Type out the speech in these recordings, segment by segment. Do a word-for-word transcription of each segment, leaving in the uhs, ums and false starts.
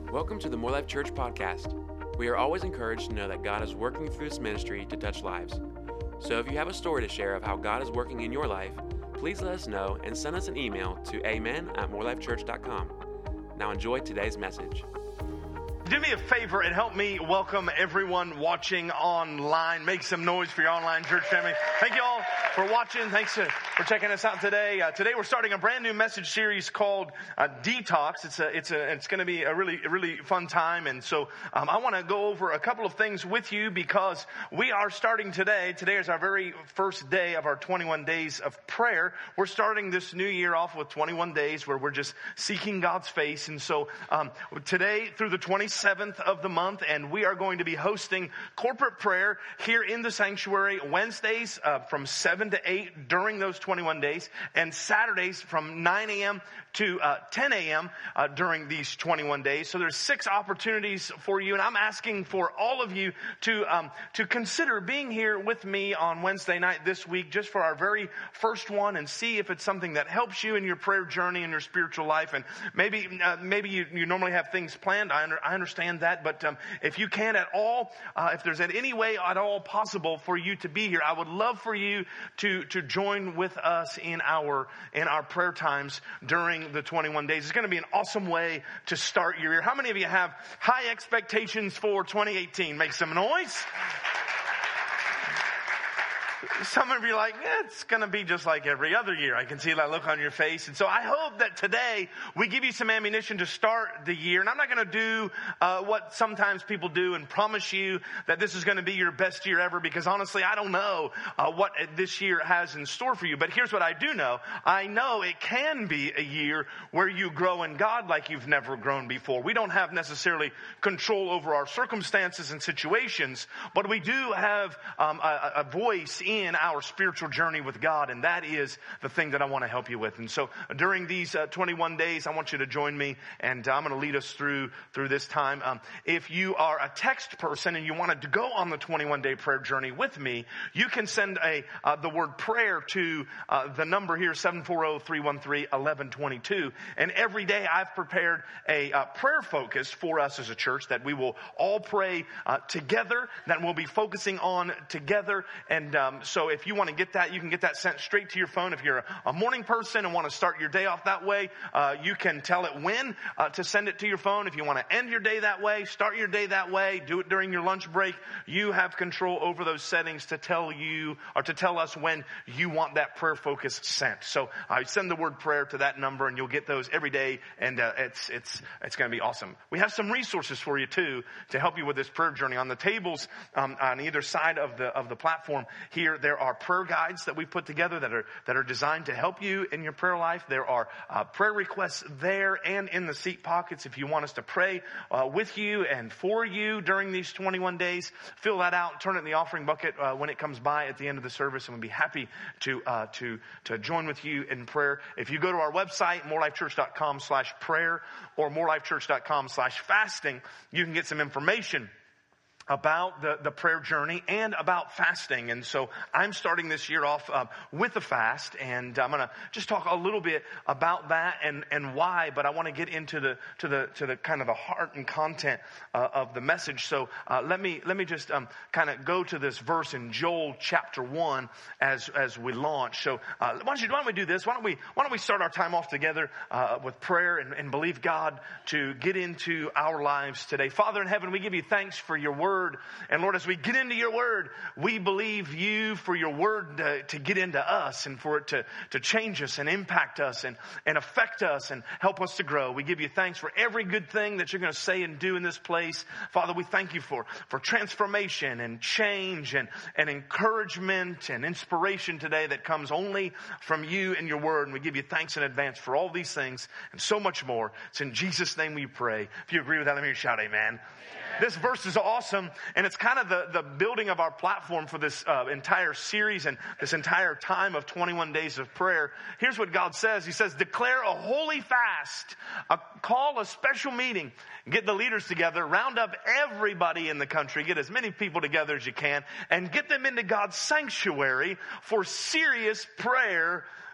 Welcome to the More Life Church podcast. We are always encouraged to know that God is working through this ministry to touch lives. So if you have a story to share of how God is working in your life, please let us know and send us an email to amen at morelifechurch dot com. Now enjoy today's message. Do me a favor and help me welcome everyone watching online. Make some noise for your online church family. Thank you all for watching. Thanks for checking us out today. Uh, today we're starting a brand new message series called uh, Detox. It's a, it's a, it's going to be a really, a really fun time. And so um, I want to go over a couple of things with you because we are starting today. Today is our very first day of our twenty-one days of prayer. We're starting this new year off with twenty-one days where we're just seeking God's face. And so um, today through the twenty-seventh of the month, and we are going to be hosting corporate prayer here in the sanctuary Wednesdays uh, from seven to eight during those twenty-one days, and Saturdays from nine a.m. to uh, ten a.m. Uh, during these twenty-one days. So there's six opportunities for you, and I'm asking for all of you to um, to consider being here with me on Wednesday night this week, just for our very first one, and see if it's something that helps you in your prayer journey and your spiritual life. And maybe uh, maybe you, you normally have things planned. I, under, I understand that, but um, if you can at all, uh, if there's any way at all possible for you to be here, I would love for you to to join with us in our in our prayer times during the twenty-one days. It's going to be an awesome way to start your year. How many of you have high expectations for twenty eighteen? Make some noise. Some of you are like, eh, it's going to be just like every other year. I can see that look on your face. And so I hope that today we give you some ammunition to start the year. And I'm not going to do uh, what sometimes people do and promise you that this is going to be your best year ever, because honestly, I don't know uh, what this year has in store for you. But here's what I do know. I know it can be a year where you grow in God like you've never grown before. We don't have necessarily control over our circumstances and situations, but we do have um, a, a voice in our spiritual journey with God, and that is the thing that I want to help you with. And so during these uh, twenty-one days, I want you to join me, and uh, I'm going to lead us through through this time. Um, if you are a text person and you wanted to go on the twenty-one day prayer journey with me, you can send a uh, the word prayer to uh, the number here, seven four zero, three one three, one one two two. And every day I've prepared a uh, prayer focus for us as a church that we will all pray uh, together, that we'll be focusing on together. And um, so if you want to get that, you can get that sent straight to your phone. If you're a morning person and want to start your day off that way, uh, you can tell it when uh, to send it to your phone. If you want to end your day that way, start your day that way, do it during your lunch break. You have control over those settings to tell you or to tell us when you want that prayer focus sent. So I uh, send the word prayer to that number, and you'll get those every day, and uh, it's it's it's going to be awesome. We have some resources for you too to help you with this prayer journey. On the tables um, on either side of the of the platform here, there are prayer guides that we've put together that are that are designed to help you in your prayer life. There are uh, prayer requests there and in the seat pockets. If you want us to pray uh, with you and for you during these twenty-one days, fill that out, turn it in the offering bucket uh, when it comes by at the end of the service, and we'll be happy to uh, to to join with you in prayer. If you go to our website, morelifechurch dot com slash prayer or morelifechurch dot com slash fasting, you can get some information about the, the prayer journey and about fasting. And so I'm starting this year off uh, with a fast, and I'm going to just talk a little bit about that and, and why, but I want to get into the to the to the kind of the heart and content uh, of the message. So uh, let me let me just um, kind of go to this verse in Joel chapter one as as we launch. So uh, why don't you why don't we do this? Why don't we why don't we start our time off together uh, with prayer and, and believe God to get into our lives today. Father in heaven, we give you thanks for your word. And Lord, as we get into your word, we believe you for your word to, to get into us and for it to, to change us and impact us and, and affect us and help us to grow. We give you thanks for every good thing that you're going to say and do in this place. Father, we thank you for, for transformation and change and, and encouragement and inspiration today that comes only from you and your word. And we give you thanks in advance for all these things and so much more. It's in Jesus' name we pray. If you agree with that, let me shout amen. This verse is awesome, and it's kind of the, the building of our platform for this uh, entire series and this entire time of twenty-one days of prayer. Here's what God says. He says, declare a holy fast, a, call a special meeting, get the leaders together, round up everybody in the country, get as many people together as you can, and get them into God's sanctuary for serious prayer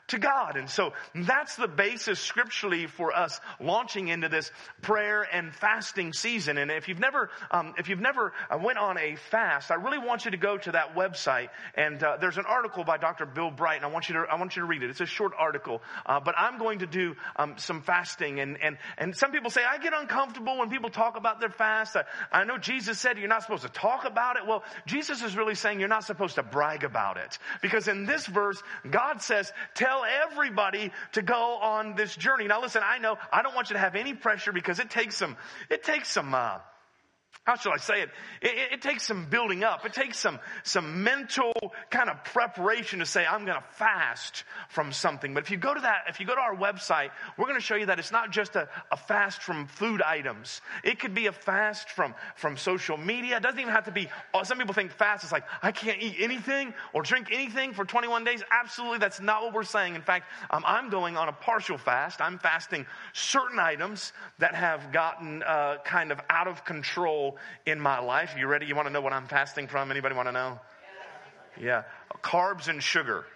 to God. And so that's the basis scripturally for us launching into this prayer and fasting season. And if you've never, um, if you've never went on a fast, I really want you to go to that website. And uh, there's an article by Doctor Bill Bright, and I want you to, I want you to read it. It's a short article, uh, but I'm going to do um, some fasting. And and and some people say I get uncomfortable when people talk about their fast. I, I know Jesus said you're not supposed to talk about it. Well, Jesus is really saying you're not supposed to brag about it, because in this verse, God says, tell everybody to go on this journey. Now listen, I know I don't want you to have any pressure, because it takes some, it takes some, uh, how shall I say it? It, it? it takes some building up. It takes some, some mental kind of preparation to say, I'm going to fast from something. But if you go to that, if you go to our website, we're going to show you that it's not just a, a fast from food items. It could be a fast from, from social media. It doesn't even have to be, some people think fast is like, I can't eat anything or drink anything for twenty-one days. Absolutely, that's not what we're saying. In fact, um, I'm going on a partial fast. I'm fasting certain items that have gotten uh, kind of out of control in my life. You ready? You want to know what I'm fasting from? Anybody want to know? Yeah. Carbs and sugar.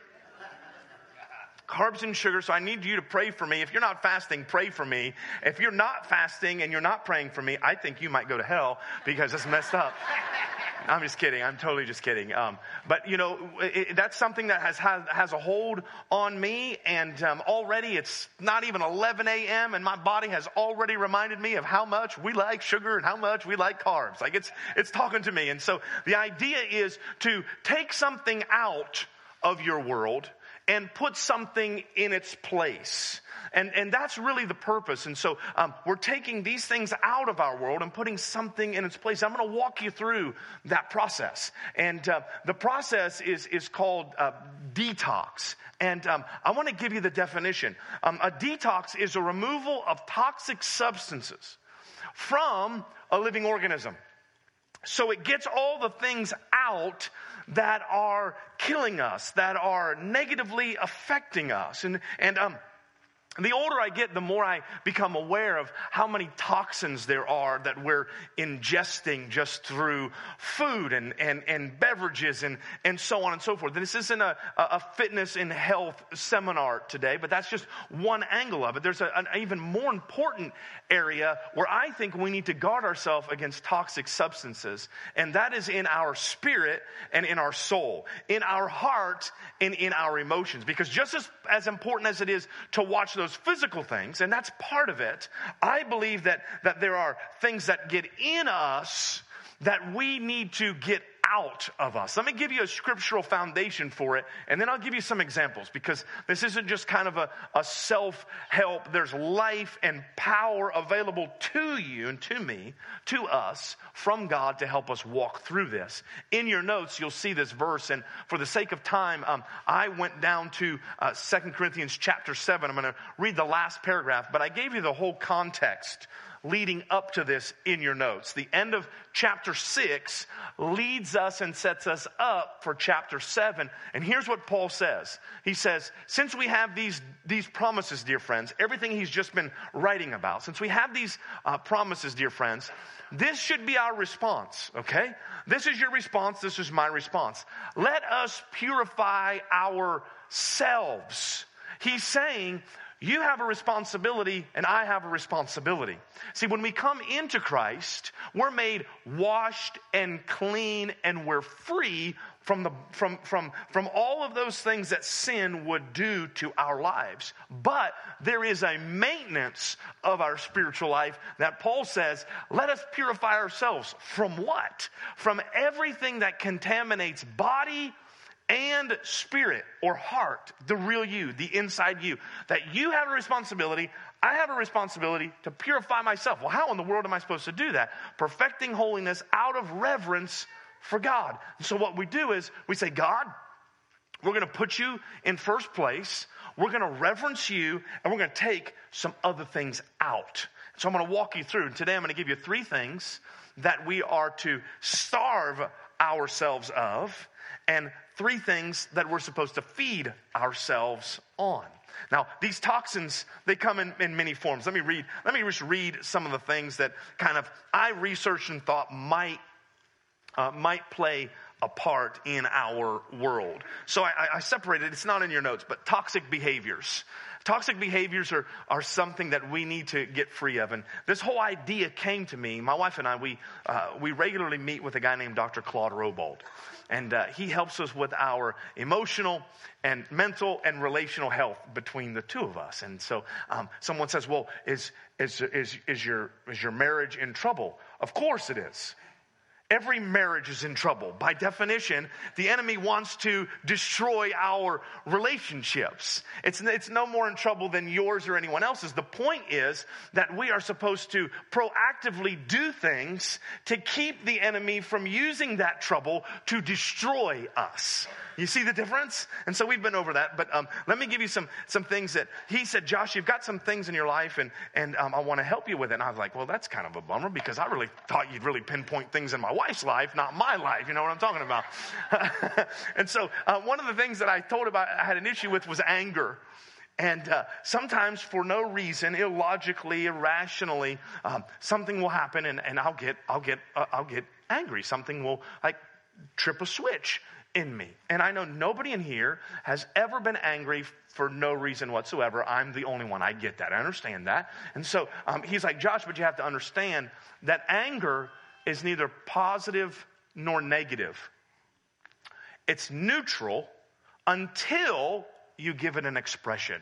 Carbs and sugar. So I need you to pray for me. If you're not fasting, pray for me. If you're not fasting and you're not praying for me, I think you might go to hell, because it's messed up. I'm just kidding. I'm totally just kidding. Um, but you know, it, that's something that has, has has a hold on me. And um, already it's not even eleven a.m. and my body has already reminded me of how much we like sugar and how much we like carbs. Like it's it's talking to me. And so the idea is to take something out of your world and put something in its place. And and that's really the purpose. And so um, we're taking these things out of our world and putting something in its place. I'm going to walk you through that process. And uh, the process is, is called uh, detox. And um, I want to give you the definition. Um, a detox is a removal of toxic substances from a living organism. So it gets all the things out that are killing us, that are negatively affecting us. And, and, um, the older I get, the more I become aware of how many toxins there are that we're ingesting just through food and, and, and beverages and, and so on and so forth. This isn't a, a fitness and health seminar today, but that's just one angle of it. There's a, an even more important area where I think we need to guard ourselves against toxic substances, and that is in our spirit and in our soul, in our heart and in our emotions. Because just as, as important as it is to watch those physical things, and that's part of it, I believe that, that there are things that get in us that we need to get out of us. Let me give you a scriptural foundation for it, and then I'll give you some examples, because this isn't just kind of a, a self-help. There's life and power available to you and to me, to us, from God to help us walk through this. In your notes, you'll see this verse, and for the sake of time, um, I went down to uh, Second Corinthians chapter seven. I'm going to read the last paragraph, but I gave you the whole context leading up to this in your notes. The end of chapter six leads us and sets us up for chapter seven. And here's what Paul says. He says, since we have these, these promises, dear friends, everything he's just been writing about, since we have these uh, promises, dear friends, this should be our response, okay? This is your response. This is my response. Let us purify ourselves. He's saying, you have a responsibility and I have a responsibility. See, when we come into Christ, we're made washed and clean, and we're free from the from from from all of those things that sin would do to our lives. But there is a maintenance of our spiritual life that Paul says, let us purify ourselves from what? From everything that contaminates body and spirit or heart, the real you, the inside you. That you have a responsibility, I have a responsibility to purify myself. Well, how in the world am I supposed to do that? Perfecting holiness out of reverence for God. So what we do is we say, God, we're going to put you in first place. We're going to reverence you, and we're going to take some other things out. So I'm going to walk you through. And today I'm going to give you three things that we are to starve ourselves of, and three things that we're supposed to feed ourselves on. Now, these toxins, they come in, in many forms. Let me read, let me just read some of the things that kind of I researched and thought might, uh, might play apart in our world. So I, I separated, it's not in your notes, but toxic behaviors. Toxic behaviors are, are something that we need to get free of. And this whole idea came to me. My wife and I, we, uh, we regularly meet with a guy named Doctor Claude Robold. And uh, he helps us with our emotional and mental and relational health between the two of us. And so um, someone says, well, is, is, is, is, your, is your marriage in trouble? Of course it is. Every marriage is in trouble. By definition, the enemy wants to destroy our relationships. It's, it's no more in trouble than yours or anyone else's. The point is that we are supposed to proactively do things to keep the enemy from using that trouble to destroy us. You see the difference? And so we've been over that, but um, let me give you some some things that he said, Josh, you've got some things in your life, and, and um, I want to help you with it. And I was like, well, that's kind of a bummer, because I really thought you'd really pinpoint things in my wife's life, not my life. You know what I'm talking about? And so uh, one of the things that I told about I had an issue with was anger. And uh, sometimes for no reason, illogically, irrationally, um, something will happen, and, and I'll get I'll get uh, I'll get angry. Something will like trip a switch in me. And I know nobody in here has ever been angry for no reason whatsoever. I'm the only one. I get that. I understand that. And so um, he's like, Josh, but you have to understand that anger is neither positive nor negative. It's neutral until you give it an expression.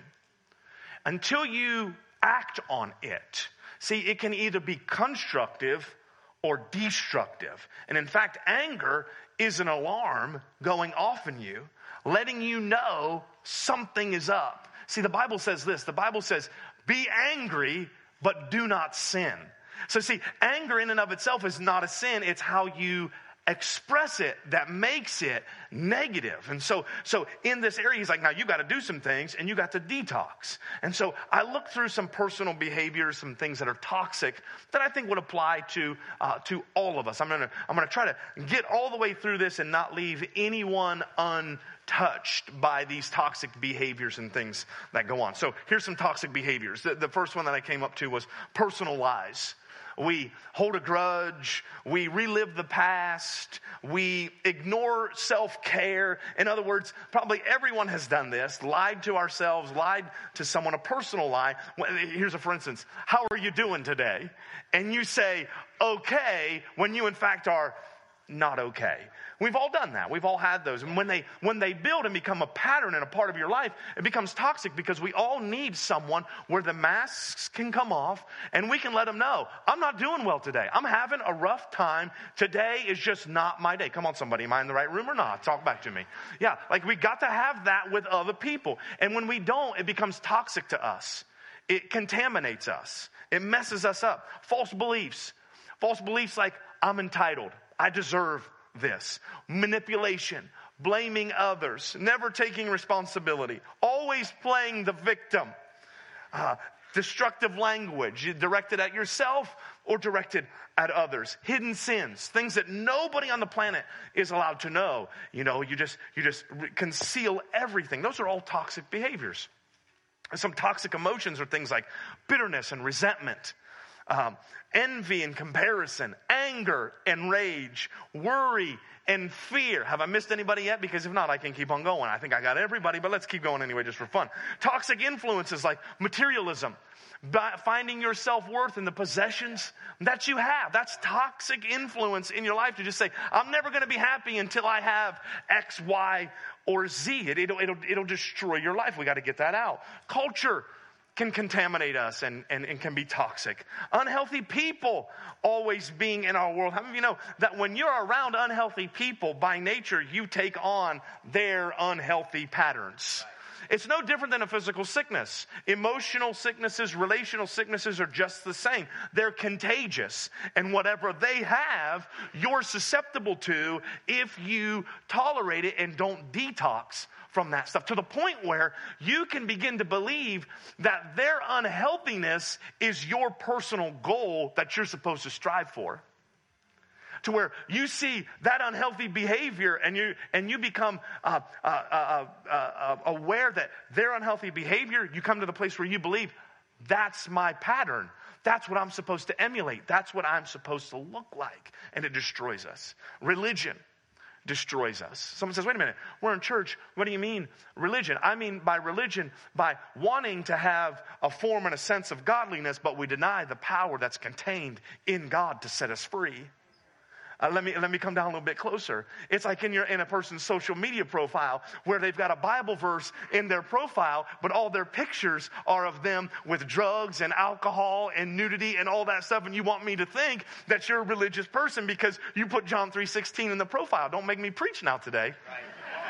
Until you act on it. See, it can either be constructive or destructive. And in fact, anger is an alarm going off in you, letting you know something is up. See, the Bible says this. The Bible says, be angry, but do not sin. So see, anger in and of itself is not a sin. It's how you express it that makes it negative. And so, so in this area, he's like, now you got to do some things, and you got to detox. And so I looked through some personal behaviors, some things that are toxic that I think would apply to uh, to all of us. I'm gonna I'm gonna try to get all the way through this and not leave anyone untouched by these toxic behaviors and things that go on. So here's some toxic behaviors. The, the first one that I came up to was personal lies. We hold a grudge. We relive the past. We ignore self-care. In other words, probably everyone has done this, lied to ourselves, lied to someone, a personal lie. Here's a for instance. How are you doing today? And you say, okay, when you in fact are not okay. We've all done that. We've all had those. And when they when they build and become a pattern and a part of your life, it becomes toxic, because we all need someone where the masks can come off and we can let them know, I'm not doing well today. I'm having a rough time. Today is just not my day. Come on, somebody. Am I in the right room or not? Talk back to me. Yeah, like we got to have that with other people. And when we don't, it becomes toxic to us. It contaminates us. It messes us up. False beliefs. False beliefs like, I'm entitled. I deserve this. Manipulation, blaming others, never taking responsibility, always playing the victim. Uh, destructive language directed at yourself or directed at others. Hidden sins, things that nobody on the planet is allowed to know. You know, you just you just conceal everything. Those are all toxic behaviors. Some toxic emotions are things like bitterness and resentment. Um, envy and comparison, anger and rage, worry and fear. Have I missed anybody yet? Because if not, I can keep on going. I think I got everybody, but let's keep going anyway just for fun. Toxic influences like materialism, finding your self-worth in the possessions that you have. That's toxic influence in your life to just say, I'm never going to be happy until I have X, Y, or Z. It, it'll, it'll, it'll destroy your life. We got to get that out. Culture can contaminate us and, and, and can be toxic. Unhealthy people always being in our world. How many of you know that when you're around unhealthy people, by nature, you take on their unhealthy patterns? It's no different than a physical sickness. Emotional sicknesses, relational sicknesses are just the same. They're contagious. And whatever they have, you're susceptible to if you tolerate it and don't detox from that stuff, to the point where you can begin to believe that their unhealthiness is your personal goal that you're supposed to strive for. To where you see that unhealthy behavior and you and you become uh, uh, uh, uh, uh, aware that their unhealthy behavior, you come to the place where you believe, that's my pattern. That's what I'm supposed to emulate. That's what I'm supposed to look like. And it destroys us. Religion. destroys us. Someone says, wait a minute, we're in church. What do you mean religion? I mean by religion, by wanting to have a form and a sense of godliness, but we deny the power that's contained in God to set us free. Uh, let me let me come down a little bit closer. It's like in your in a person's social media profile where they've got a Bible verse in their profile, but all their pictures are of them with drugs and alcohol and nudity and all that stuff. And you want me to think that you're a religious person because you put John three sixteen in the profile. Don't make me preach now today. Right.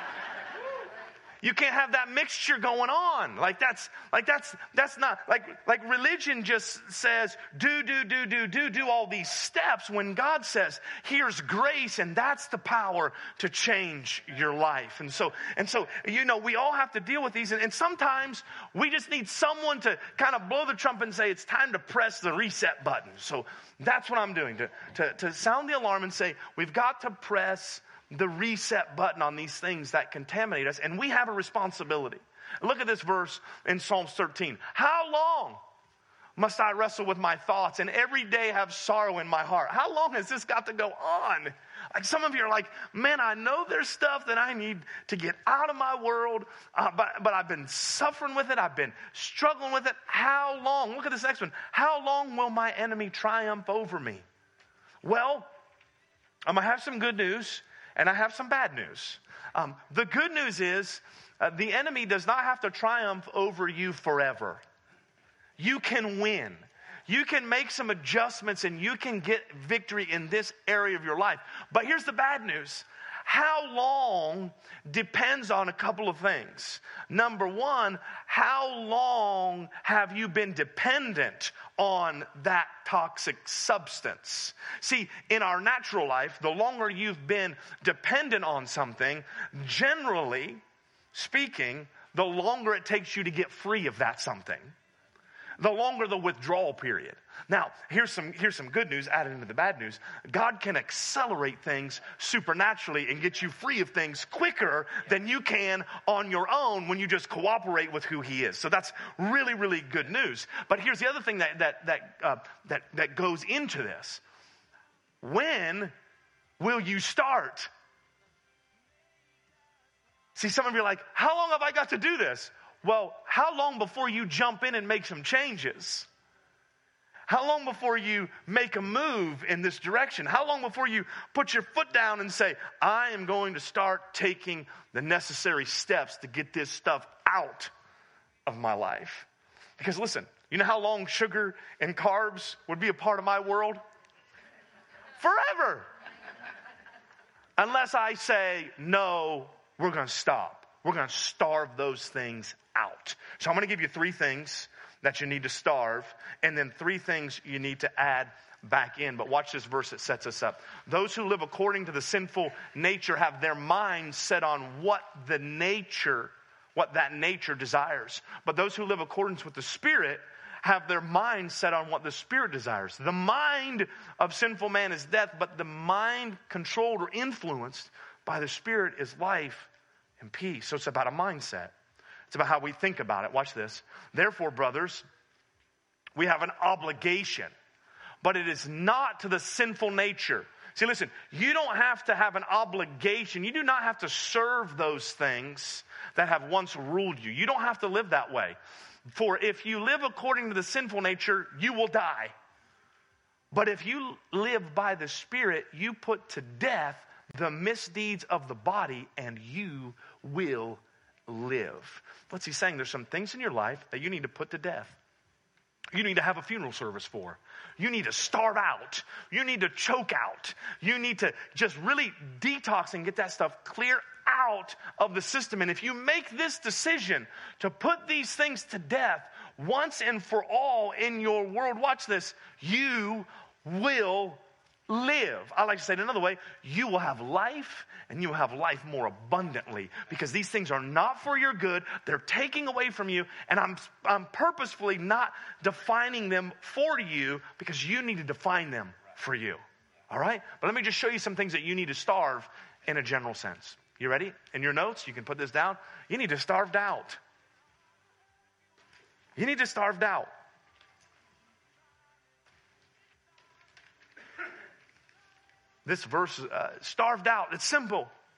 You can't have that mixture going on. Like that's, like that's, that's not, like, like religion just says, do, do, do, do, do, do all these steps when God says, here's grace and that's the power to change your life. And so, and so, you know, we all have to deal with these. And, and sometimes we just need someone to kind of blow the trumpet and say, it's time to press the reset button. So that's what I'm doing, to, to, to sound the alarm and say, we've got to press the reset button on these things that contaminate us, and we have a responsibility. Look at this verse in Psalms thirteen. How long must I wrestle with my thoughts and every day have sorrow in my heart? How long has this got to go on? Like some of you are like, man, I know there's stuff that I need to get out of my world, uh, but, but I've been suffering with it. I've been struggling with it. How long? Look at this next one. How long will my enemy triumph over me? Well, I'm going to have some good news. And I have some bad news. Um, the good news is uh, the enemy does not have to triumph over you forever. You can win. You can make some adjustments and you can get victory in this area of your life. But here's the bad news. How long depends on a couple of things. Number one, how long have you been dependent on that toxic substance? See, in our natural life, the longer you've been dependent on something, generally speaking, the longer it takes you to get free of that something. The longer the withdrawal period. Now, here's some, here's some good news added into the bad news. God can accelerate things supernaturally and get you free of things quicker than you can on your own when you just cooperate with who He is. So that's really, really good news. But here's the other thing that, that, that, uh, that, that goes into this. When will you start? See, some of you are like, how long have I got to do this? Well, how long before you jump in and make some changes? How long before you make a move in this direction? How long before you put your foot down and say, I am going to start taking the necessary steps to get this stuff out of my life? Because listen, you know how long sugar and carbs would be a part of my world? Forever. Unless I say, no, we're going to stop. We're going to starve those things out. So I'm going to give you three things that you need to starve, and then three things you need to add back in. But watch this verse that sets us up. Those who live according to the sinful nature have their minds set on what the nature, what that nature desires. But those who live according with the Spirit have their mind set on what the Spirit desires. The mind of sinful man is death, but the mind controlled or influenced by the Spirit is life and peace. So it's about a mindset. It's about how we think about it. Watch this. Therefore, brothers, we have an obligation, but it is not to the sinful nature. See, listen, you don't have to have an obligation. You do not have to serve those things that have once ruled you. You don't have to live that way. For if you live according to the sinful nature, you will die. But if you live by the Spirit, you put to death the misdeeds of the body, and you will live. What's he saying? There's some things in your life that you need to put to death. You need to have a funeral service for. You need to starve out. You need to choke out. You need to just really detox and get that stuff clear out of the system. And if you make this decision to put these things to death once and for all in your world, watch this, you will live. I like to say it another way, you will have life, and you will have life more abundantly, because these things are not for your good. They're taking away from you, and I'm I'm purposefully not defining them for you, because you need to define them for you. All right? But let me just show you some things that you need to starve in a general sense. You ready? In your notes, you can put this down. You need to starve doubt. You need to starve doubt. This verse, uh, starved out, it's simple.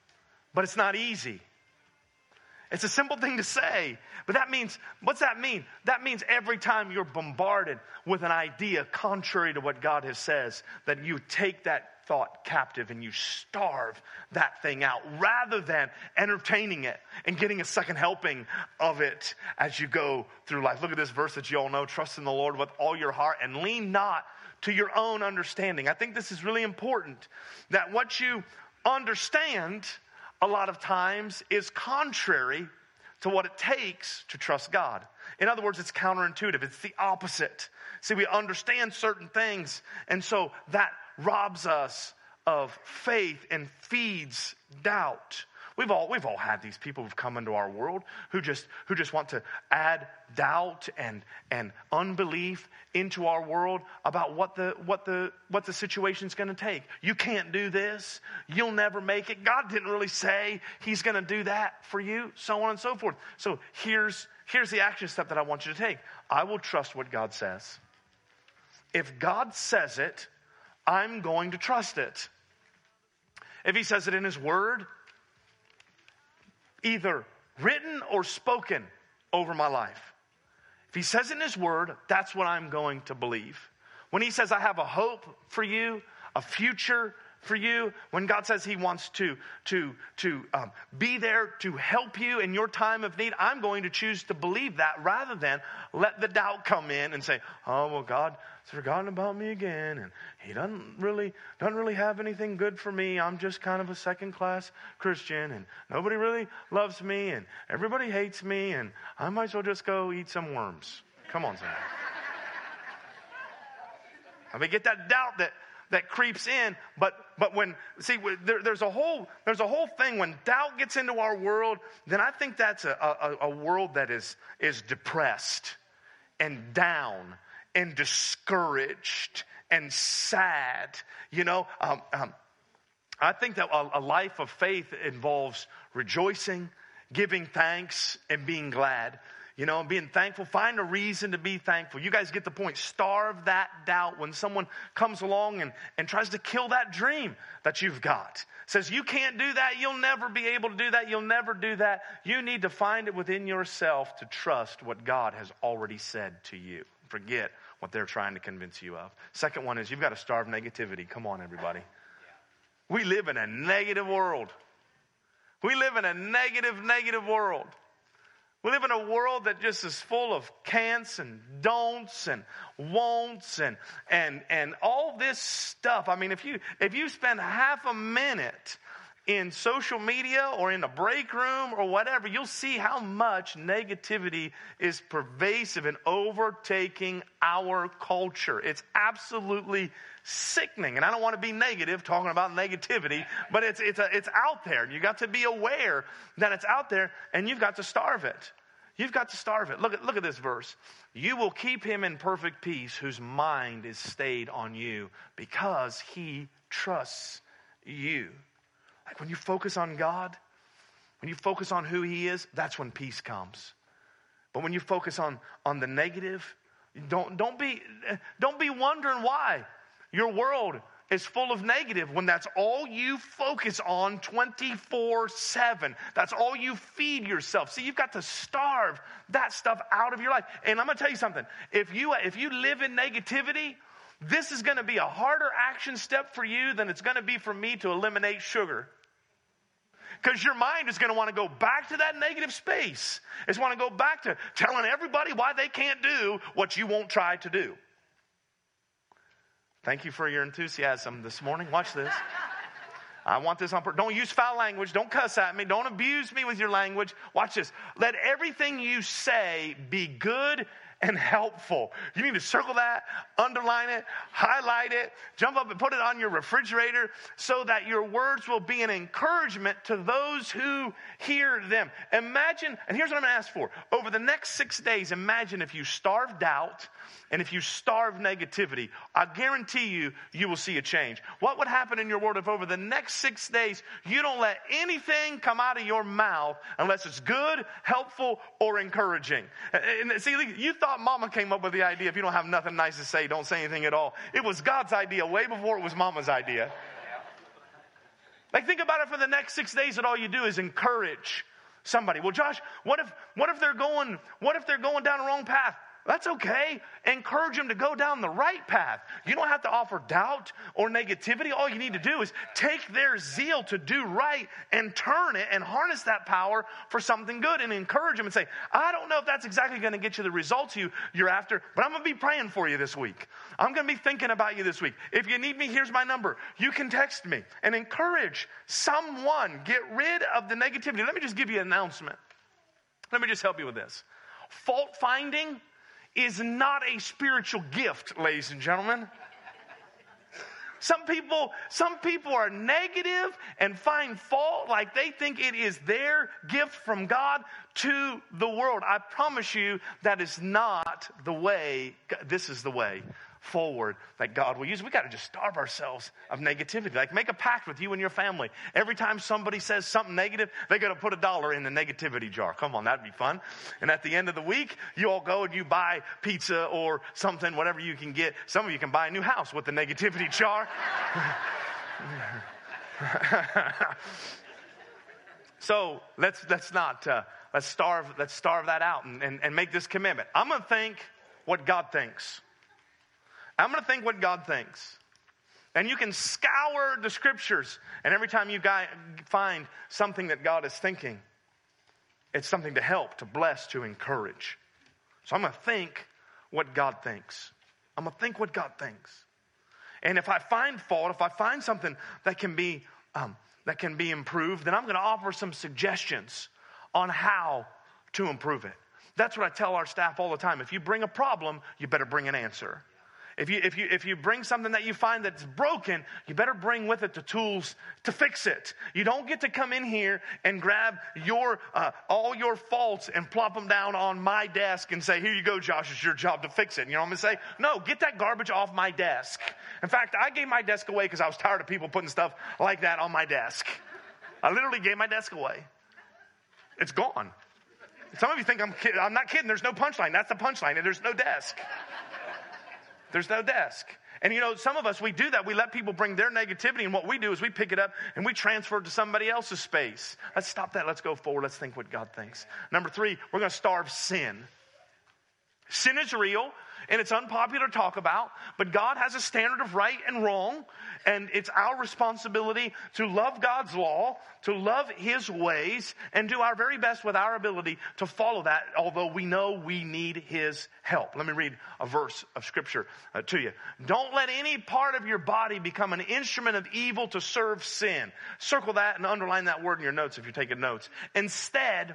but it's not easy. It's a simple thing to say, but that means, what's that mean? That means every time you're bombarded with an idea contrary to what God has says, that you take that thought captive and you starve that thing out rather than entertaining it and getting a second helping of it as you go through life. Look at this verse that you all know. Trust in the Lord with all your heart and lean not to your own understanding. I think this is really important, that what you understand a lot of times is contrary to what it takes to trust God. In other words, it's counterintuitive. It's the opposite. See, we understand certain things, and so that robs us of faith and feeds doubt. We've all we've all had these people who've come into our world who just who just want to add doubt and and unbelief into our world about what the what the what the situation's going to take. You can't do this. You'll never make it. God didn't really say He's going to do that for you, so on and so forth. So here's here's the action step that I want you to take. I will trust what God says. If God says it, I'm going to trust it. If He says it in His Word, either written or spoken over my life. If He says it in His Word, that's what I'm going to believe. When He says I have a hope for you, a future for you, when God says He wants to, to, to um, be there to help you in your time of need, I'm going to choose to believe that rather than let the doubt come in and say, oh, well, God has forgotten about me again, and He doesn't really, doesn't really have anything good for me. I'm just kind of a second-class Christian, and nobody really loves me, and everybody hates me, and I might as well just go eat some worms. Come on, somebody. I mean, get that doubt that that creeps in, but but when see there, there's a whole there's a whole thing when doubt gets into our world, then I think that's a, a, a world that is is depressed and down and discouraged and sad. You know, um, um, I think that a, a life of faith involves rejoicing, giving thanks, and being glad. You know, being thankful. Find a reason to be thankful. You guys get the point. Starve that doubt when someone comes along and, and tries to kill that dream that you've got. Says, you can't do that. You'll never be able to do that. You'll never do that. You need to find it within yourself to trust what God has already said to you. Forget what they're trying to convince you of. Second one is you've got to starve negativity. Come on, everybody. We live in a negative world. We live in a negative, negative world. We live in a world that just is full of can'ts and don'ts and won'ts and and and all this stuff. I mean, if you if you spend half a minute in social media or in a break room or whatever, you'll see how much negativity is pervasive and overtaking our culture. It's absolutely sickening. And I don't want to be negative talking about negativity, but it's it's a, it's out there. You got to be aware that it's out there, and you've got to starve it. You've got to starve it. Look at look at this verse. You will keep him in perfect peace whose mind is stayed on you because he trusts you. Like when you focus on God, when you focus on who He is, that's when peace comes. But when you focus on on the negative, don't don't be don't be wondering why your world is full of negative when that's all you focus on twenty-four seven. That's all you feed yourself. See, you've got to starve that stuff out of your life. And I'm going to tell you something. If you if you live in negativity, this is going to be a harder action step for you than it's going to be for me to eliminate sugar. Because your mind is going to want to go back to that negative space. It's want to go back to telling everybody why they can't do what you won't try to do. Thank you for your enthusiasm this morning. Watch this. I want this on purpose. Don't use foul language. Don't cuss at me. Don't abuse me with your language. Watch this. Let everything you say be good and helpful. You need to circle that, underline it, highlight it, jump up and put it on your refrigerator so that your words will be an encouragement to those who hear them. Imagine, and here's what I'm going to ask for. Over the next six days, imagine if you starve doubt and if you starve negativity. I guarantee you, you will see a change. What would happen in your world if over the next six days you don't let anything come out of your mouth unless it's good, helpful, or encouraging? And see, you thought Mama came up with the idea, if you don't have nothing nice to say, don't say anything at all. It was God's idea way before it was Mama's idea. Like, think about it for the next six days that all you do is encourage somebody. Well, Josh, what if, what if they're going, what if they're going down the wrong path? That's okay. Encourage them to go down the right path. You don't have to offer doubt or negativity. All you need to do is take their zeal to do right and turn it and harness that power for something good and encourage them and say, I don't know if that's exactly going to get you the results you, you're after, but I'm going to be praying for you this week. I'm going to be thinking about you this week. If you need me, here's my number. You can text me and encourage someone. Get rid of the negativity. Let me just give you an announcement. Let me just help you with this. Fault finding is not a spiritual gift, ladies and gentlemen. Some people, some people are negative and find fault like they think it is their gift from God to the world. I promise you that is not the way. This is the way forward that God will use. We got to just starve ourselves of negativity. Like, make a pact with you and your family. Every time somebody says something negative, they got to put a dollar in the negativity jar. Come on, that'd be fun. And at the end of the week, you all go and you buy pizza or something, whatever you can get. Some of you can buy a new house with the negativity jar. So let's let's not uh, let's starve let's starve that out and, and, and make this commitment. I'm going to think what God thinks. I'm going to think what God thinks. And you can scour the scriptures. And every time you find something that God is thinking, it's something to help, to bless, to encourage. So I'm going to think what God thinks. I'm going to think what God thinks. And if I find fault, if I find something that can be um, that can be improved, then I'm going to offer some suggestions on how to improve it. That's what I tell our staff all the time. If you bring a problem, you better bring an answer. If you, if you, if you bring something that you find that's broken, you better bring with it the tools to fix it. You don't get to come in here and grab your, uh, all your faults and plop them down on my desk and say, here you go, Josh, it's your job to fix it. And you know what I'm going to say? No, get that garbage off my desk. In fact, I gave my desk away because I was tired of people putting stuff like that on my desk. I literally gave my desk away. It's gone. Some of you think I'm kidding. I'm not kidding. There's no punchline. That's the punchline. And there's no desk. There's no desk. And you know, some of us, we do that. We let people bring their negativity, and what we do is we pick it up and we transfer it to somebody else's space. Let's stop that. Let's go forward. Let's think what God thinks. Number three, we're going to starve sin. Sin is real, and it's unpopular to talk about, but God has a standard of right and wrong, and it's our responsibility to love God's law, to love His ways, and do our very best with our ability to follow that, although we know we need His help. Let me read a verse of Scripture uh, to you. Don't let any part of your body become an instrument of evil to serve sin. Circle that and underline that word in your notes if you're taking notes. Instead,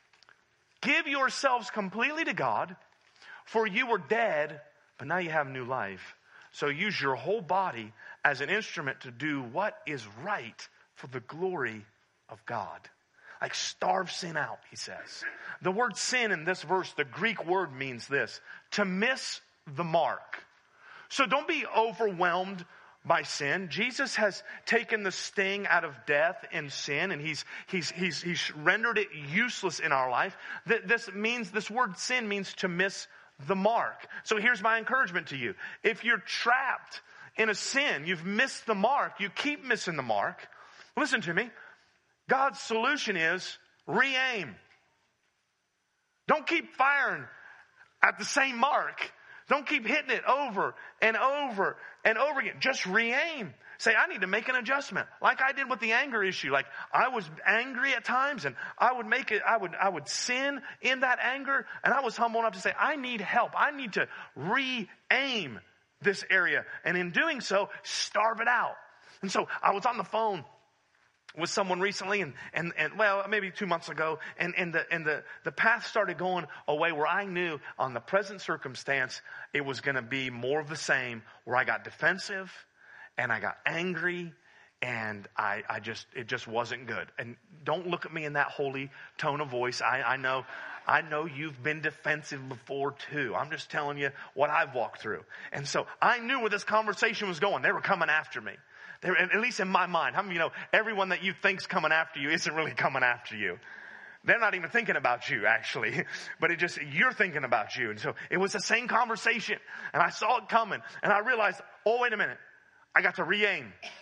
give yourselves completely to God, for you were dead, but now you have new life. So use your whole body as an instrument to do what is right for the glory of God. Like, starve sin out, he says. The word sin in this verse, the Greek word means this: to miss the mark. So don't be overwhelmed by sin. Jesus has taken the sting out of death and sin, and he's he's he's he's rendered it useless in our life. This means, this word sin means to miss the mark. So here's my encouragement to you. If you're trapped in a sin, you've missed the mark, you keep missing the mark, listen to me. God's solution is re-aim. Don't keep firing at the same mark. Don't keep hitting it over and over and over again. Just re-aim. Say, I need to make an adjustment. Like I did with the anger issue. Like, I was angry at times, and I would make it, I would, I would sin in that anger, and I was humble enough to say, I need help. I need to re-aim this area. And in doing so, starve it out. And so I was on the phone with someone recently, and, and, and well, maybe two months ago, and, and the, and the, the path started going away where I knew on the present circumstance, it was going to be more of the same, where I got defensive and I got angry, and I, I just, it just wasn't good. And don't look at me in that holy tone of voice. I, I know, I know you've been defensive before too. I'm just telling you what I've walked through. And so I knew where this conversation was going. They were coming after me. They were, at least in my mind. How many of you know everyone that you think's coming after you isn't really coming after you? They're not even thinking about you, actually. But it just, you're thinking about you. And so it was the same conversation. And I saw it coming. And I realized, oh, wait a minute. I got to re-aim.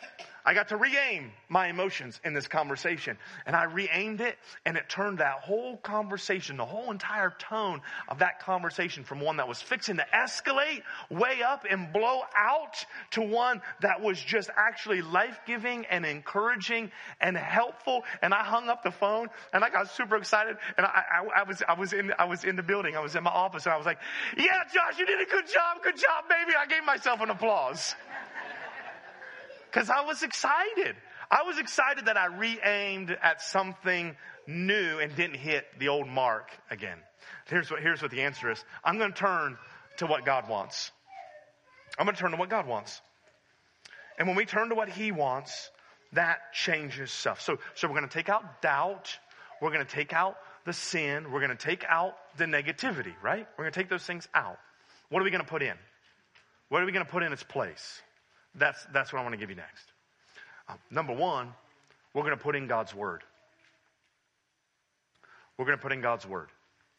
I got to re-aim my emotions in this conversation. And I re-aimed it, and it turned that whole conversation, the whole entire tone of that conversation, from one that was fixing to escalate way up and blow out to one that was just actually life-giving and encouraging and helpful. And I hung up the phone, and I got super excited. And I, I, I was I was in I was in the building. I was in my office, and I was like, "Yeah, Josh, you did a good job. Good job, baby." I gave myself an applause. Because I was excited. I was excited that I re-aimed at something new and didn't hit the old mark again. Here's what, here's what the answer is. I'm going to turn to what God wants. I'm going to turn to what God wants. And when we turn to what He wants, that changes stuff. So, so we're going to take out doubt. We're going to take out the sin. We're going to take out the negativity, right? We're going to take those things out. What are we going to put in? What are we going to put in its place? That's, that's what I want to give you next. Um, number one, we're going to put in God's Word. We're going to put in God's Word.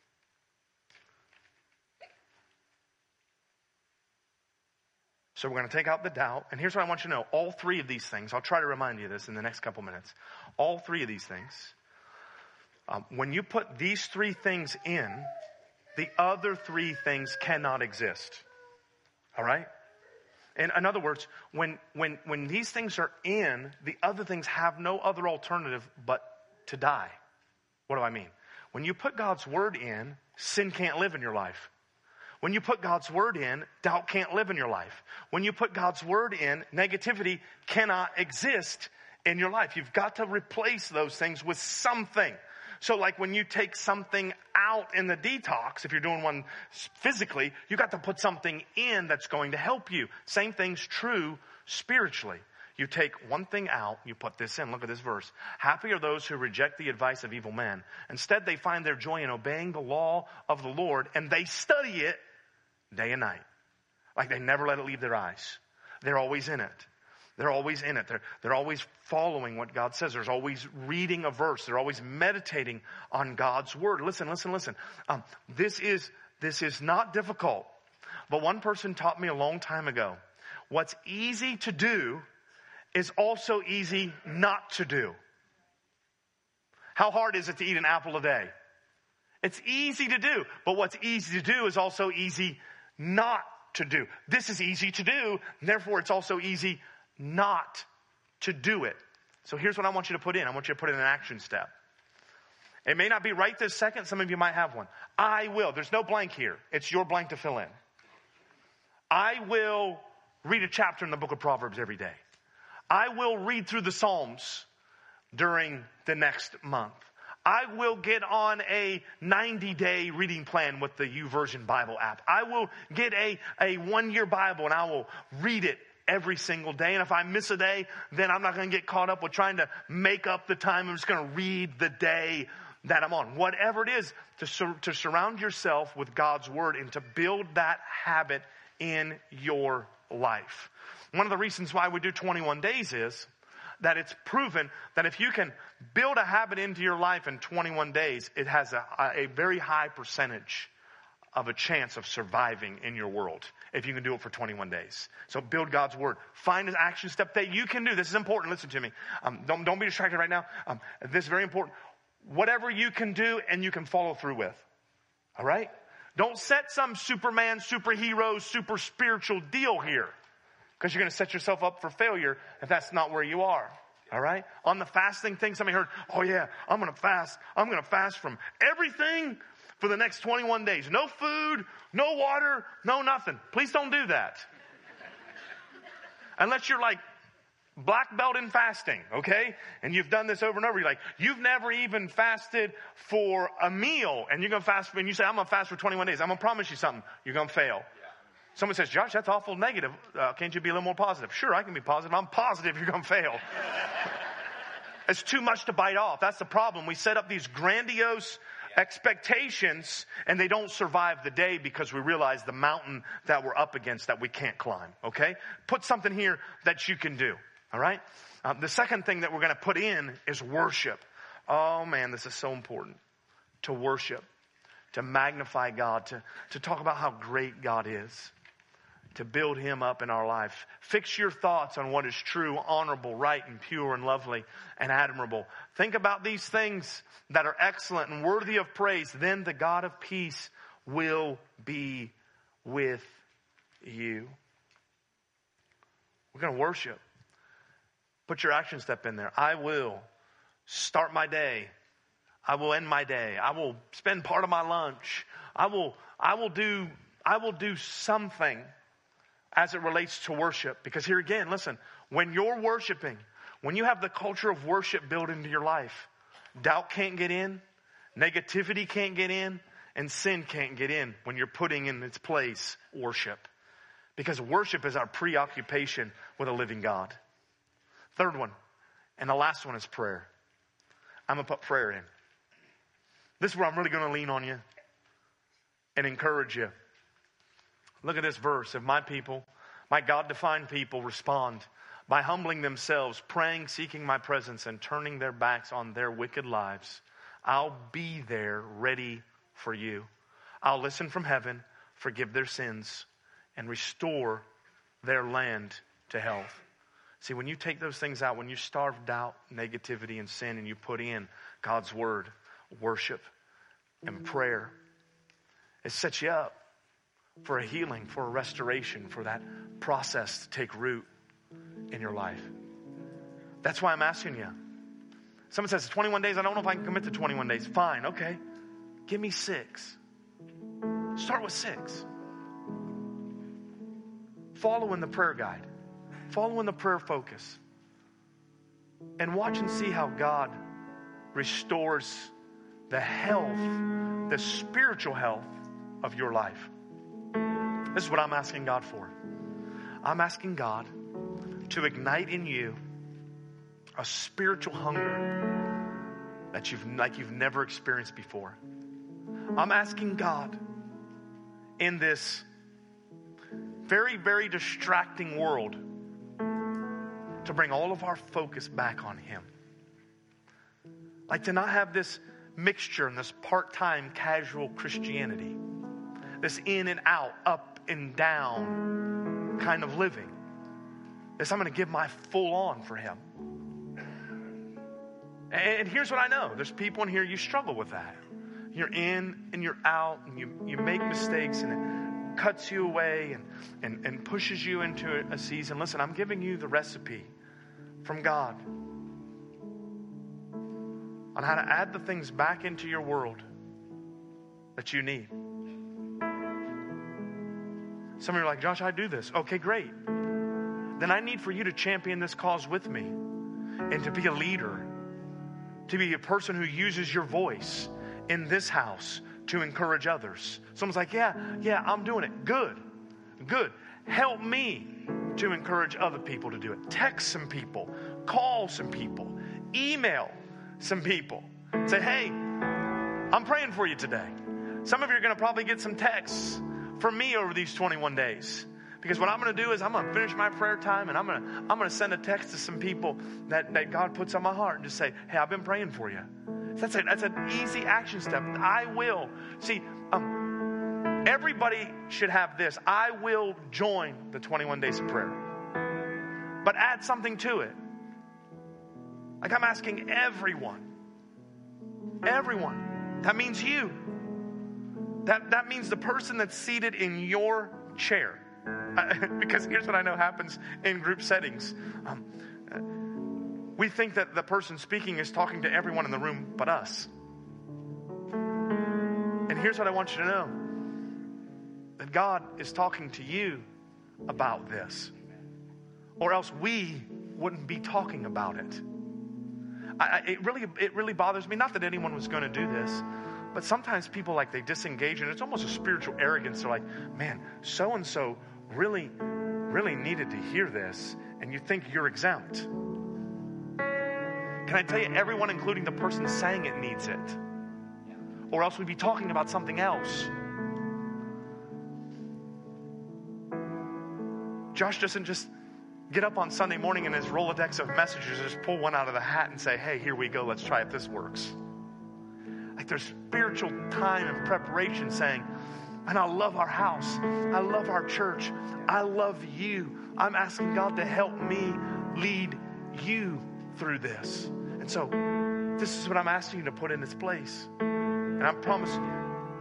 So we're going to take out the doubt. And here's what I want you to know. All three of these things, I'll try to remind you of this in the next couple minutes. All three of these things, um, when you put these three things in, the other three things cannot exist. All right? In, in other words, when, when, when these things are in, the other things have no other alternative but to die. What do I mean? When you put God's Word in, sin can't live in your life. When you put God's Word in, doubt can't live in your life. When you put God's Word in, negativity cannot exist in your life. You've got to replace those things with something. So like when you take something out in the detox, if you're doing one physically, you got to put something in that's going to help you. Same thing's true spiritually. You take one thing out, you put this in. Look at this verse. Happy are those who reject the advice of evil men. Instead, they find their joy in obeying the law of the Lord, and they study it day and night. Like they never let it leave their eyes. They're always in it. They're always in it. They're, they're always following what God says. There's always reading a verse. They're always meditating on God's Word. Listen, listen, listen. Um, this is, this is not difficult. But one person taught me a long time ago, what's easy to do is also easy not to do. How hard is it to eat an apple a day? It's easy to do. But what's easy to do is also easy not to do. This is easy to do. Therefore, it's also easy not to do it. So here's what I want you to put in. I want you to put in an action step. It may not be right this second. Some of you might have one. I will. There's no blank here. It's your blank to fill in. I will read a chapter in the book of Proverbs every day. I will read through the Psalms during the next month. I will get on a ninety-day reading plan with the YouVersion Bible app. I will get a, a one-year Bible, and I will read it every single day. And if I miss a day, then I'm not going to get caught up with trying to make up the time. I'm just going to read the day that I'm on. Whatever it is, to, sur- to surround yourself with God's Word and to build that habit in your life. One of the reasons why we do twenty-one days is that it's proven that if you can build a habit into your life in twenty-one days, it has a, a very high percentage of a chance of surviving in your world if you can do it for twenty-one days. So build God's Word. Find an action step that you can do. This is important. Listen to me. Um, don't, don't be distracted right now. Um, this is very important. Whatever you can do and you can follow through with. All right? Don't set some Superman, superhero, super spiritual deal here, because you're going to set yourself up for failure if that's not where you are. All right? On the fasting thing, somebody heard, oh yeah, I'm going to fast. I'm going to fast from everything for the next twenty-one days. No food, no water, no nothing. Please don't do that. Unless you're like black belt in fasting, okay? And you've done this over and over. You're like, you've never even fasted for a meal, and you're going to fast, and you say, I'm going to fast for twenty-one days. I'm going to promise you something. You're going to fail. Someone says, Josh, that's awful negative. Uh, can't you be a little more positive? Sure, I can be positive. I'm positive you're going to fail. It's too much to bite off. That's the problem. We set up these grandiose expectations, and they don't survive the day because we realize the mountain that we're up against that we can't climb, okay? Put something here that you can do, all right? Um, the second thing that we're going to put in is worship. Oh, man, this is so important. To worship, to magnify God, to, to talk about how great God is. to build him up in our life. Fix your thoughts on what is true, honorable, right, and pure, and lovely, and admirable. Think about these things that are excellent and worthy of praise. Then the God of peace will be with you. We're going to worship. Put your action step in there. I will start my day. I will end my day. I will spend part of my lunch. I will, I will do, I will do something as it relates to worship. Because here again, listen, when you're worshiping, when you have the culture of worship built into your life, doubt can't get in, negativity can't get in, and sin can't get in when you're putting in its place worship. Because worship is our preoccupation with a living God. Third one, and the last one is prayer. I'm going to put prayer in. This is where I'm really going to lean on you and encourage you. Look at this verse. If my people, my God-defined people, respond by humbling themselves, praying, seeking my presence, and turning their backs on their wicked lives, I'll be there ready for you. I'll listen from heaven, forgive their sins, and restore their land to health. See, when you take those things out, when you starve doubt, negativity, and sin, and you put in God's word, worship, and prayer, it sets you up for a healing, for a restoration, for that process to take root in your life. That's why I'm asking you. Someone says, twenty-one days, I don't know if I can commit to twenty-one days. Fine, okay. Give me six. Start with six. Follow in the prayer guide. Follow in the prayer focus. And watch and see how God restores the health, the spiritual health of your life. This is what I'm asking God for. I'm asking God to ignite in you a spiritual hunger that you've like you've never experienced before. I'm asking God in this very, very distracting world to bring all of our focus back on Him. Like to not have this mixture and this part-time casual Christianity, this in and out, up and down kind of living. This I'm going to give my full on for Him. And here's what I know. There's people in here, you struggle with that. You're in and you're out and you, you make mistakes and it cuts you away and, and, and pushes you into a season. Listen, I'm giving you the recipe from God on how to add the things back into your world that you need. Some of you are like, Josh, I do this. Okay, great. Then I need for you to champion this cause with me and to be a leader, to be a person who uses your voice in this house to encourage others. Someone's like, yeah, yeah, I'm doing it. Good, good. Help me to encourage other people to do it. Text some people, call some people, email some people. Say, hey, I'm praying for you today. Some of you are going to probably get some texts from me over these twenty-one days. Because what I'm going to do is I'm going to finish my prayer time and I'm going to I'm going to send a text to some people that, that God puts on my heart and just say, hey, I've been praying for you. That's it. That's an easy action step. I will. See, um, everybody should have this. I will join the twenty-one days of prayer. But add something to it. Like I'm asking everyone. Everyone. That means you. That, that means the person that's seated in your chair. Because here's what I know happens in group settings. Um, we think that the person speaking is talking to everyone in the room but us. And here's what I want you to know. That God is talking to you about this. Or else we wouldn't be talking about it. I, it really it really bothers me. Not that anyone was going to do this. But sometimes people, like, they disengage, and it's almost a spiritual arrogance. They're like, man, so-and-so really, really needed to hear this, and you think you're exempt. Can I tell you, everyone, including the person saying it, needs it. Or else we'd be talking about something else. Josh doesn't just get up on Sunday morning in his Rolodex of messages, just pull one out of the hat and say, hey, here we go, let's try if this works. Like there's spiritual time and preparation saying, And I love our house. I love our church. I love you. I'm asking God to help me lead you through this. And so this is what I'm asking you to put in its place. And I'm promising you,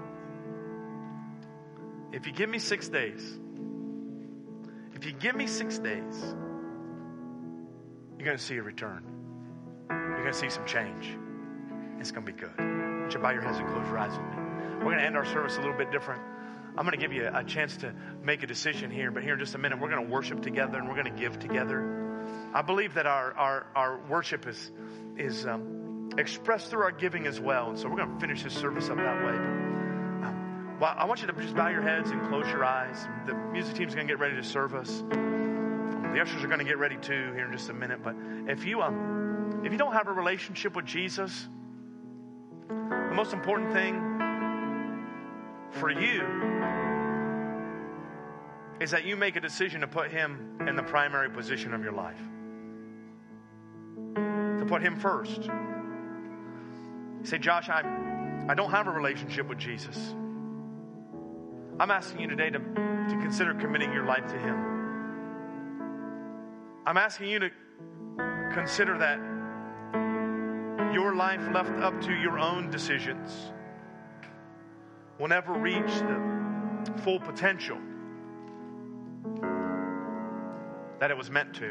if you give me six days, if you give me six days, you're going to see a return. You're going to see some change. It's going to be good. Would you bow your heads and close your eyes with me? We're going to end our service a little bit different. I'm going to give you a chance to make a decision here, but here in just a minute, we're going to worship together and we're going to give together. I believe that our our, our worship is is um, expressed through our giving as well, and so we're going to finish this service up that way. But, um, well, I want you to just bow your heads and close your eyes. The music team's going to get ready to serve us. The ushers are going to get ready too here in just a minute. But if you um if you don't have a relationship with Jesus, the most important thing for you is that you make a decision to put him in the primary position of your life. To put him first. You say, Josh, I, I don't have a relationship with Jesus. I'm asking you today to, to consider committing your life to him. I'm asking you to consider that your life left up to your own decisions will never reach the full potential that it was meant to.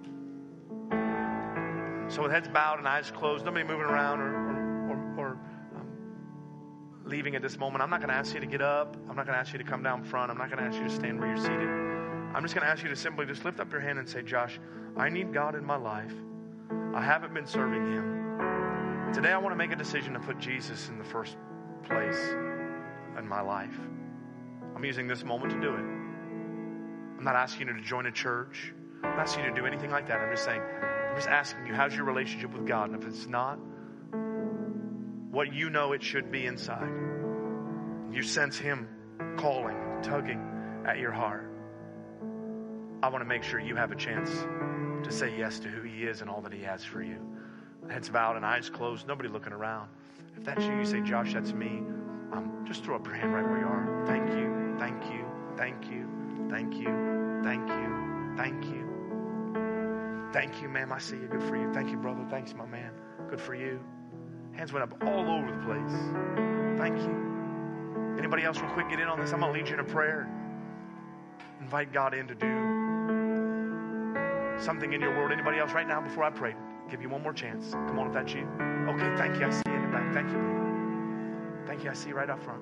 So with heads bowed and eyes closed, nobody moving around or, or, or, or um, leaving at this moment. I'm not going to ask you to get up. I'm not going to ask you to come down front. I'm not going to ask you to stand where you're seated. I'm just going to ask you to simply just lift up your hand and say, Josh, I need God in my life. I haven't been serving him. Today I want to make a decision to put Jesus in the first place in my life. I'm using this moment to do it. I'm not asking you to join a church. I'm not asking you to do anything like that. I'm just saying, I'm just asking you, how's your relationship with God? And if it's not what you know it should be inside, you sense him calling, tugging at your heart, I want to make sure you have a chance to say yes to who he is and all that he has for you. Heads bowed and eyes closed, nobody looking around. If that's you, you say, Josh, that's me. Um, just throw up your hand right where you are. Thank you, thank you, thank you, thank you, thank you, thank you. Thank you, ma'am. I see you. Good for you. Thank you, brother. Thanks, my man. Good for you. Hands went up all over the place. Thank you. Anybody else real quick get in on this? I'm going to lead you in a prayer. Invite God in to do something in your world. Anybody else right now before I pray? Give you one more chance. Come on, if that's you. Okay, thank you. I see you in the back. Thank you, brother. Thank you. I see you right up front.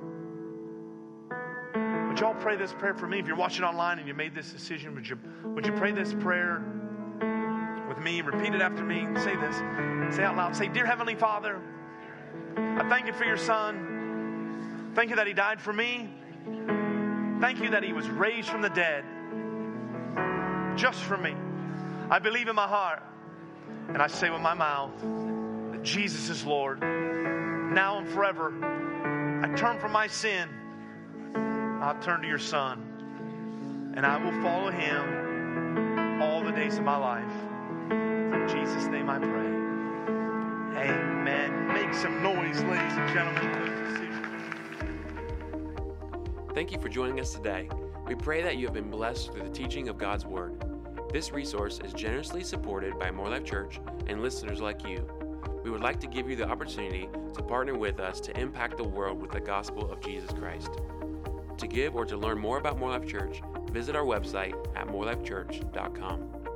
Would you all pray this prayer for me? If you're watching online and you made this decision, would you would you pray this prayer with me? Repeat it after me. Say this. Say out loud. Say, Dear Heavenly Father, I thank you for your Son. Thank you that he died for me. Thank you that he was raised from the dead just for me. I believe in my heart and I say with my mouth that Jesus is Lord. Now and forever, I turn from my sin. I'll turn to your Son, and I will follow him all the days of my life. In Jesus' name I pray. Amen. Make some noise, ladies and gentlemen. Thank you for joining us today. We pray that you have been blessed through the teaching of God's Word. This resource is generously supported by More Life Church and listeners like you. We would like to give you the opportunity to partner with us to impact the world with the gospel of Jesus Christ. To give or to learn more about More Life Church, visit our website at more life church dot com.